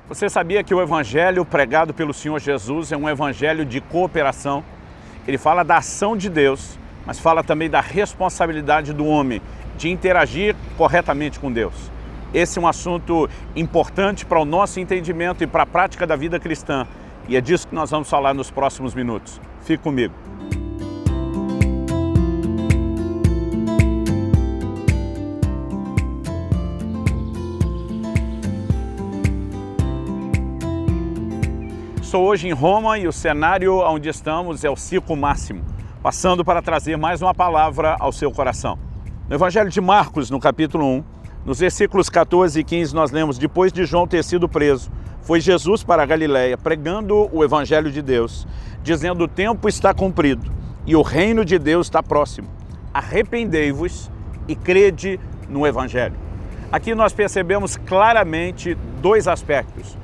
Você sabia que o evangelho pregado pelo Senhor Jesus é um evangelho de cooperação? Ele fala da ação de Deus, mas fala também da responsabilidade do homem de interagir corretamente com Deus. Esse é um assunto importante para o nosso entendimento e para a prática da vida cristã. E é disso que nós vamos falar nos próximos minutos. Fique comigo. Estou hoje em Roma e o cenário onde estamos é o Circo Máximo, passando para trazer mais uma palavra ao seu coração. No Evangelho de Marcos, no capítulo 1, nos versículos 14 e 15, nós lemos: depois de João ter sido preso, foi Jesus para a Galileia, pregando o Evangelho de Deus, dizendo: o tempo está cumprido e o reino de Deus está próximo. Arrependei-vos e crede no Evangelho. Aqui nós percebemos claramente dois aspectos.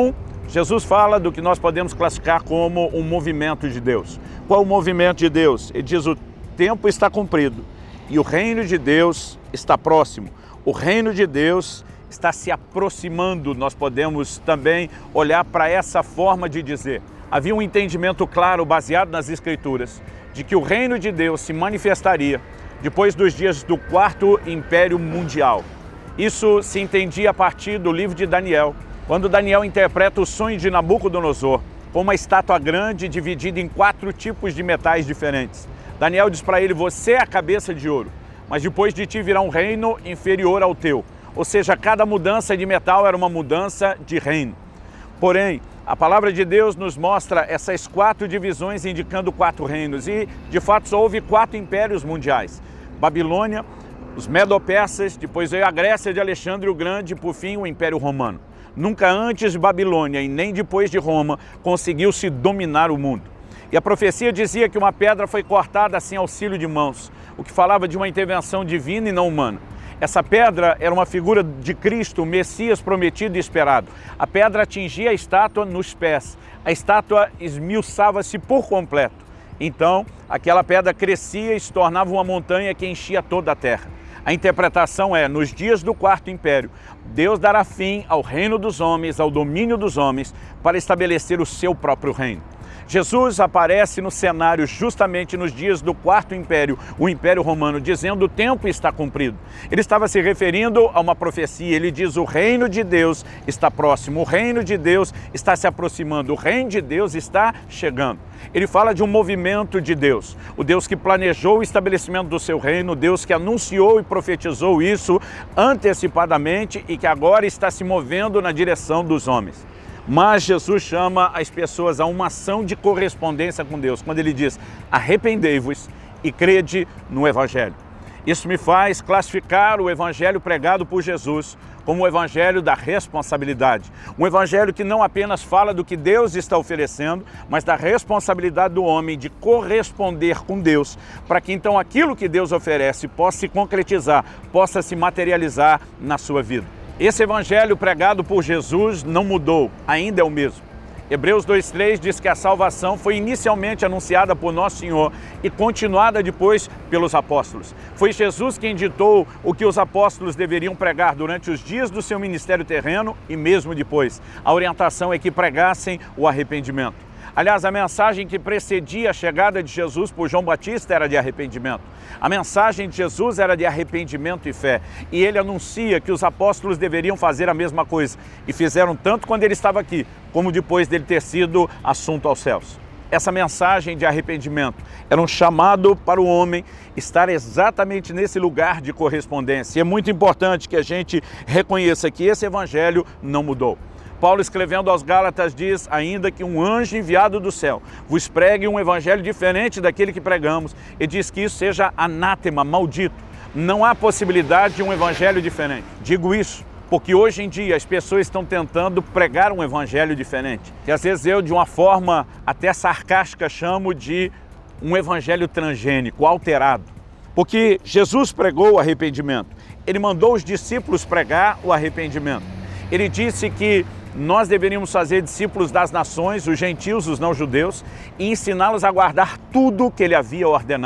Jesus fala do que nós podemos classificar como um movimento de Deus. Qual é o movimento de Deus? Ele diz: o tempo está cumprido e o reino de Deus está próximo. O reino de Deus está se aproximando. Nós podemos também olhar para essa forma de dizer. Havia um entendimento claro, baseado nas Escrituras, de que o reino de Deus se manifestaria depois dos dias do Quarto Império Mundial. Isso se entendia a partir do livro de Daniel, quando Daniel interpreta o sonho de Nabucodonosor com uma estátua grande dividida em 4 tipos de metais diferentes. Daniel diz para ele: você é a cabeça de ouro, mas depois de ti virá um reino inferior ao teu. Ou seja, cada mudança de metal era uma mudança de reino. Porém, a palavra de Deus nos mostra essas 4 divisões indicando 4 reinos. E, de fato, só houve 4 impérios mundiais: Babilônia, os Medo-Persas, depois veio a Grécia de Alexandre o Grande e, por fim, o Império Romano. Nunca antes de Babilônia e nem depois de Roma conseguiu-se dominar o mundo. E a profecia dizia que uma pedra foi cortada sem auxílio de mãos, o que falava de uma intervenção divina e não humana. Essa pedra era uma figura de Cristo, o Messias prometido e esperado. A pedra atingia a estátua nos pés. A estátua esmiuçava-se por completo. Então, aquela pedra crescia e se tornava uma montanha que enchia toda a terra. A interpretação é: nos dias do Quarto Império, Deus dará fim ao reino dos homens, ao domínio dos homens, para estabelecer o seu próprio reino. Jesus aparece no cenário justamente nos dias do Quarto Império, o Império Romano, dizendo: o tempo está cumprido. Ele estava se referindo a uma profecia. Ele diz: o reino de Deus está próximo, o reino de Deus está se aproximando, o reino de Deus está chegando. Ele fala de um movimento de Deus, o Deus que planejou o estabelecimento do seu reino, o Deus que anunciou e profetizou isso antecipadamente e que agora está se movendo na direção dos homens. Mas Jesus chama as pessoas a uma ação de correspondência com Deus, quando ele diz: arrependei-vos e crede no Evangelho. Isso me faz classificar o Evangelho pregado por Jesus como o Evangelho da responsabilidade. Um Evangelho que não apenas fala do que Deus está oferecendo, mas da responsabilidade do homem de corresponder com Deus, para que então aquilo que Deus oferece possa se concretizar, possa se materializar na sua vida. Esse Evangelho pregado por Jesus não mudou, ainda é o mesmo. Hebreus 2:3 diz que a salvação foi inicialmente anunciada por Nosso Senhor e continuada depois pelos apóstolos. Foi Jesus quem ditou o que os apóstolos deveriam pregar durante os dias do seu ministério terreno e mesmo depois. A orientação é que pregassem o arrependimento. Aliás, a mensagem que precedia a chegada de Jesus por João Batista era de arrependimento. A mensagem de Jesus era de arrependimento e fé. E ele anuncia que os apóstolos deveriam fazer a mesma coisa. E fizeram tanto quando ele estava aqui, como depois dele ter sido assunto aos céus. Essa mensagem de arrependimento era um chamado para o homem estar exatamente nesse lugar de correspondência. E é muito importante que a gente reconheça que esse evangelho não mudou. Paulo, escrevendo aos Gálatas, diz: ainda que um anjo enviado do céu vos pregue um evangelho diferente daquele que pregamos, e diz que isso seja anátema, maldito. Não há possibilidade de um evangelho diferente. Digo isso porque hoje em dia as pessoas estão tentando pregar um evangelho diferente, que às vezes eu, de uma forma até sarcástica, chamo de um evangelho transgênico, alterado. Porque Jesus pregou o arrependimento. Ele mandou os discípulos pregar o arrependimento. Ele disse que nós deveríamos fazer discípulos das nações, os gentios, os não-judeus, e ensiná-los a guardar tudo que ele havia ordenado.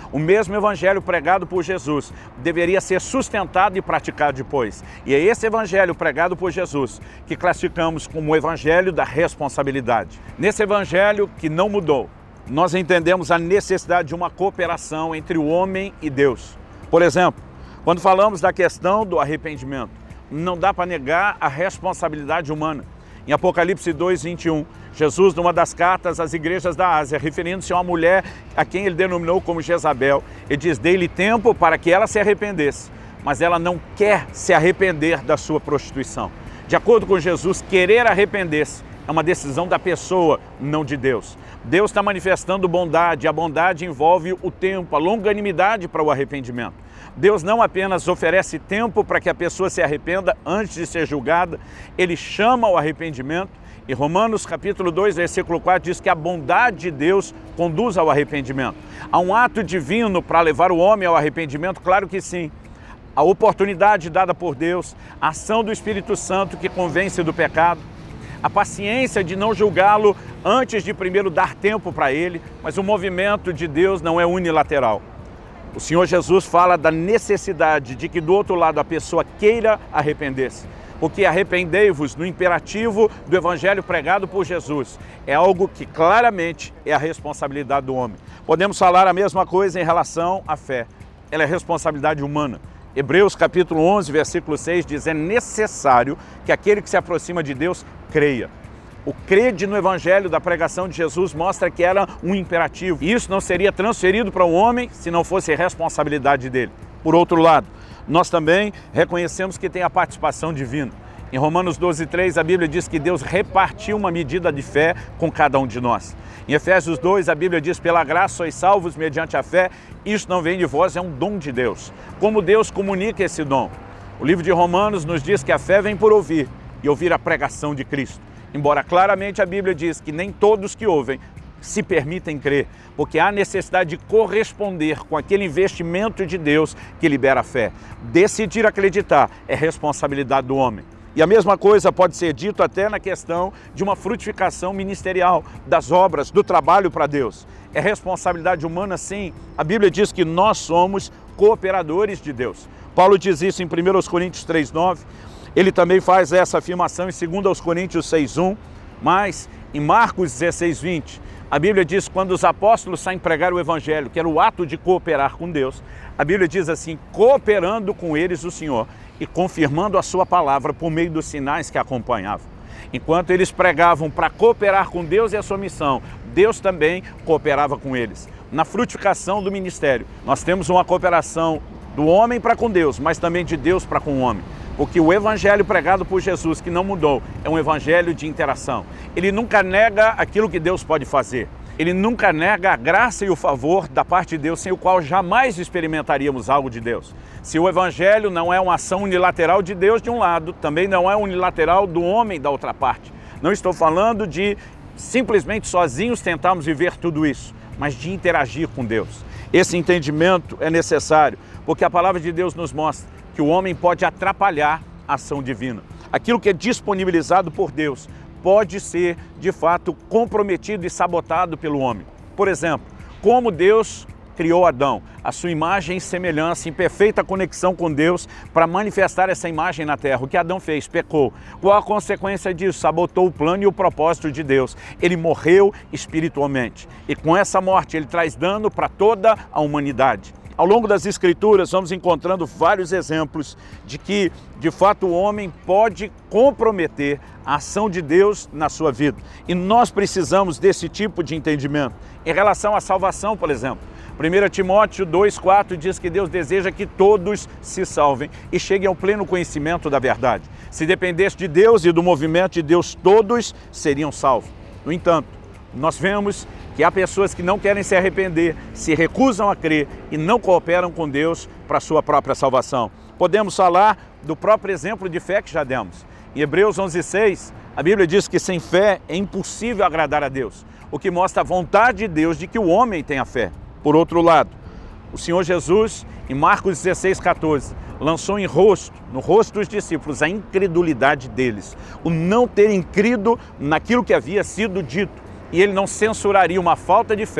O mesmo evangelho pregado por Jesus deveria ser sustentado e praticado depois. E é esse evangelho pregado por Jesus que classificamos como o evangelho da responsabilidade. Nesse evangelho que não mudou, nós entendemos a necessidade de uma cooperação entre o homem e Deus. Por exemplo, quando falamos da questão do arrependimento, não dá para negar a responsabilidade humana. Em Apocalipse 2:21, Jesus, numa das cartas às igrejas da Ásia, referindo-se a uma mulher a quem ele denominou como Jezabel, ele diz: dei-lhe tempo para que ela se arrependesse, mas ela não quer se arrepender da sua prostituição. De acordo com Jesus, querer arrepender-se é uma decisão da pessoa, não de Deus. Deus está manifestando bondade, a bondade envolve o tempo, a longanimidade para o arrependimento. Deus não apenas oferece tempo para que a pessoa se arrependa antes de ser julgada, ele chama ao arrependimento. E Romanos capítulo 2, versículo 4 diz que a bondade de Deus conduz ao arrependimento. Há um ato divino para levar o homem ao arrependimento? Claro que sim. A oportunidade dada por Deus, a ação do Espírito Santo que convence do pecado, a paciência de não julgá-lo antes de primeiro dar tempo para ele, mas o movimento de Deus não é unilateral. O Senhor Jesus fala da necessidade de que do outro lado a pessoa queira arrepender-se. Porque arrependei-vos no imperativo do evangelho pregado por Jesus é algo que claramente é a responsabilidade do homem. Podemos falar a mesma coisa em relação à fé. Ela é responsabilidade humana. Hebreus capítulo 11, versículo 6 diz: é necessário que aquele que se aproxima de Deus creia. O crede no evangelho da pregação de Jesus mostra que era um imperativo. E isso não seria transferido para o homem se não fosse responsabilidade dele. Por outro lado, nós também reconhecemos que tem a participação divina. Em Romanos 12:3, a Bíblia diz que Deus repartiu uma medida de fé com cada um de nós. Em Efésios 2, a Bíblia diz: pela graça sois salvos mediante a fé, isso não vem de vós, é um dom de Deus. Como Deus comunica esse dom? O livro de Romanos nos diz que a fé vem por ouvir, e ouvir a pregação de Cristo. Embora claramente a Bíblia diz que nem todos que ouvem se permitem crer, porque há necessidade de corresponder com aquele investimento de Deus que libera a fé. Decidir acreditar é responsabilidade do homem. E a mesma coisa pode ser dito até na questão de uma frutificação ministerial, das obras, do trabalho para Deus. É responsabilidade humana, sim. A Bíblia diz que nós somos cooperadores de Deus. Paulo diz isso em 1 Coríntios 3:9. Ele também faz essa afirmação em 2 Coríntios 6:1, mas em Marcos 16:20, a Bíblia diz que quando os apóstolos saem pregar o evangelho, que era o ato de cooperar com Deus, a Bíblia diz assim: cooperando com eles o Senhor e confirmando a sua palavra por meio dos sinais que acompanhavam. Enquanto eles pregavam para cooperar com Deus e a sua missão, Deus também cooperava com eles. Na frutificação do ministério, nós temos uma cooperação do homem para com Deus, mas também de Deus para com o homem. Porque o evangelho pregado por Jesus, que não mudou, é um evangelho de interação. Ele nunca nega aquilo que Deus pode fazer. Ele nunca nega a graça e o favor da parte de Deus, sem o qual jamais experimentaríamos algo de Deus. Se o evangelho não é uma ação unilateral de Deus de um lado, também não é unilateral do homem da outra parte. Não estou falando de simplesmente sozinhos tentarmos viver tudo isso, mas de interagir com Deus. Esse entendimento é necessário, porque a palavra de Deus nos mostra que o homem pode atrapalhar a ação divina. Aquilo que é disponibilizado por Deus pode ser, de fato, comprometido e sabotado pelo homem. Por exemplo, como Deus criou Adão, a sua imagem e semelhança, em perfeita conexão com Deus, para manifestar essa imagem na terra. O que Adão fez? Pecou. Qual a consequência disso? Sabotou o plano e o propósito de Deus. Ele morreu espiritualmente. E com essa morte ele traz dano para toda a humanidade. Ao longo das Escrituras, vamos encontrando vários exemplos de que, de fato, o homem pode comprometer a ação de Deus na sua vida. E nós precisamos desse tipo de entendimento. Em relação à salvação, por exemplo, 1 Timóteo 2,4 diz que Deus deseja que todos se salvem e cheguem ao pleno conhecimento da verdade. Se dependesse de Deus e do movimento de Deus, todos seriam salvos. No entanto, nós vemos que há pessoas que não querem se arrepender, se recusam a crer e não cooperam com Deus para a sua própria salvação. Podemos falar do próprio exemplo de fé que já demos. Em Hebreus 11:6, a Bíblia diz que sem fé é impossível agradar a Deus, o que mostra a vontade de Deus de que o homem tenha fé. Por outro lado, o Senhor Jesus, em Marcos 16:14, lançou no rosto dos discípulos a incredulidade deles, o não terem crido naquilo que havia sido dito. E ele não censuraria uma falta de fé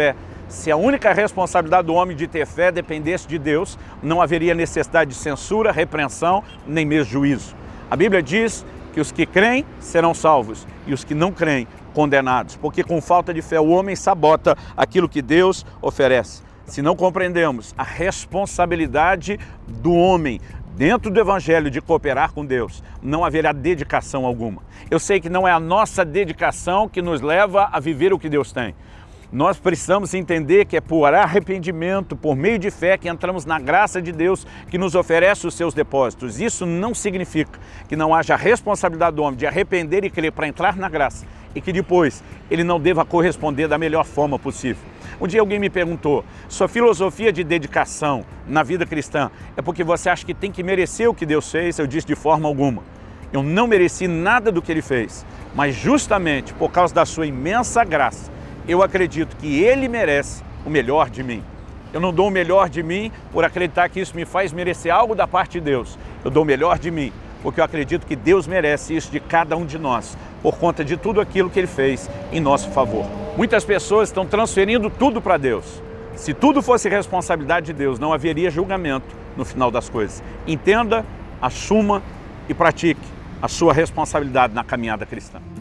Se a única responsabilidade do homem de ter fé dependesse de Deus, não haveria necessidade de censura, repreensão, nem mesmo juízo. A Bíblia diz que os que creem serão salvos e os que não creem condenados, porque com falta de fé o homem sabota aquilo que Deus oferece. Se não compreendemos a responsabilidade do homem dentro do Evangelho de cooperar com Deus, não haverá dedicação alguma. Eu sei que não é a nossa dedicação que nos leva a viver o que Deus tem. Nós precisamos entender que é por arrependimento, por meio de fé, que entramos na graça de Deus que nos oferece os seus depósitos. Isso não significa que não haja responsabilidade do homem de arrepender e crer para entrar na graça e que depois ele não deva corresponder da melhor forma possível. Um dia alguém me perguntou, sua filosofia de dedicação na vida cristã é porque você acha que tem que merecer o que Deus fez? Eu disse de forma alguma. Eu não mereci nada do que Ele fez, mas justamente por causa da sua imensa graça, eu acredito que Ele merece o melhor de mim. Eu não dou o melhor de mim por acreditar que isso me faz merecer algo da parte de Deus. Eu dou o melhor de mim porque eu acredito que Deus merece isso de cada um de nós, por conta de tudo aquilo que Ele fez em nosso favor. Muitas pessoas estão transferindo tudo para Deus. Se tudo fosse responsabilidade de Deus, não haveria julgamento no final das coisas. Entenda, assuma e pratique a sua responsabilidade na caminhada cristã.